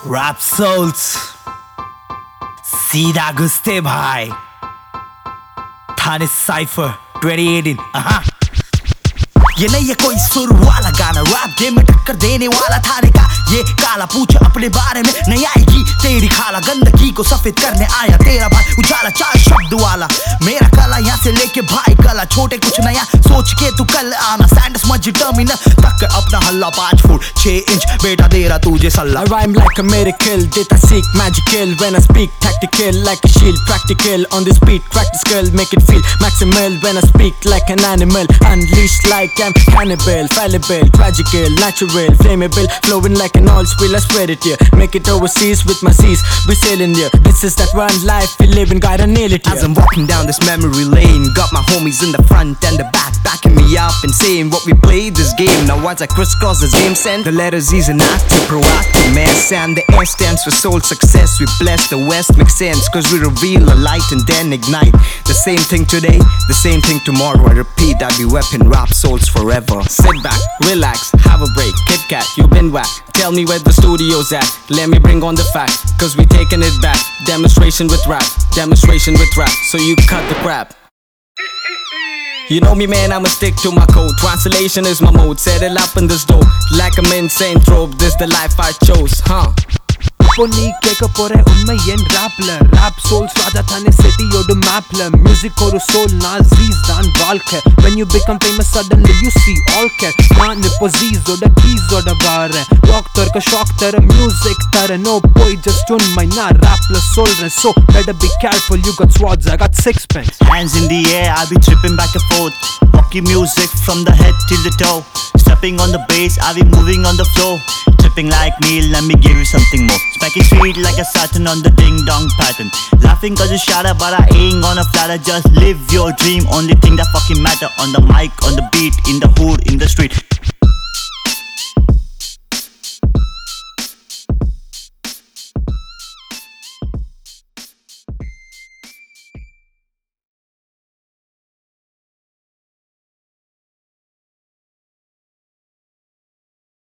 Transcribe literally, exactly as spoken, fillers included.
Rap souls सीधा घुसते भाई थाने साइफर ट्वेंटी एटीन। अहा ये नहीं है कोई सुर वाला गाना, रैप गेम में टक्कर देने वाला थाने का ये काला। पूछ अपने बारे में नहीं आएगी तेरी खाला, गंदगी को सफेद करने आया तेरा भाई उजाला। चार शब्द वाला मेरा कला, यहाँ से लेके भाई कला। छोटे कुछ नया सोच के तू कल आना, सैंडस मस्जिद टर्मिनल तक अपना हल्ला। पाँच फुट छह इंच बेटा दे रहा तुझे सल्ला। I rhyme like a miracle, data seek magical. When I speak tactical like a shield, practical on this beat. Crack the skull, make it feel maximal. When I speak like an animal, unleashed like I'm cannibal. Fallible, tragical, natural, flammable, flowing like an oil spill. I spread it here, make it overseas with my seas. We sailing here, this is that one life we live in, gotta nail it here. As I'm walking down this memory lane, got my homies in the front and the back, backing me up and saying what we played this game. Now once I crisscross this game, send the letters is an active, proactive mess, and the S stands for soul success. We bless the West, makes sense, cause we reveal a light and then ignite. The same thing today, the same thing tomorrow. I repeat, I'll be weapon rap souls forever. Sit back, relax, have a break. Kit Kat, you been whack. Tell me where the studio's at. Let me bring on the fact, cause we taking it back. Demonstration with rap, demonstration with rap. So you cut the crap. You know me man, I'ma stick to my code. Translation is my mode, settle up in this dope. Like I'm insane trope, this the life I chose, huh? இப்போ நீ கேட்க போற உண்மை என் ராப்ல rap souls ராஜா தானே சிட்டியோட மேப்ல music ஒரு soul நான் ஜீஸ் தான் வாழ்க்கை. when you become famous suddenly you see all care. நான் இப்போ ஜீஸோட கீஸோட வாரேன், ராக் தர்க்க ஷாக் தர மியூசிக் தர நோ போய் ஜஸ்ட் உண்மை நான் ராப்ல சொல்றேன். so better be careful, you got swords, I got sixpence. Hands in the air, I'll be tripping back and forth. Rocky music from the head till the toe. Stepping on the bass, I'll be moving on the floor. Tripping like me, let me give you something more. Smacking sweet like a Saturn on the ding dong pattern. Laughing cause you shatter, but I ain't gonna flatter. Just live your dream, only thing that fucking matter. On the mic, on the beat, in the hood, in the street.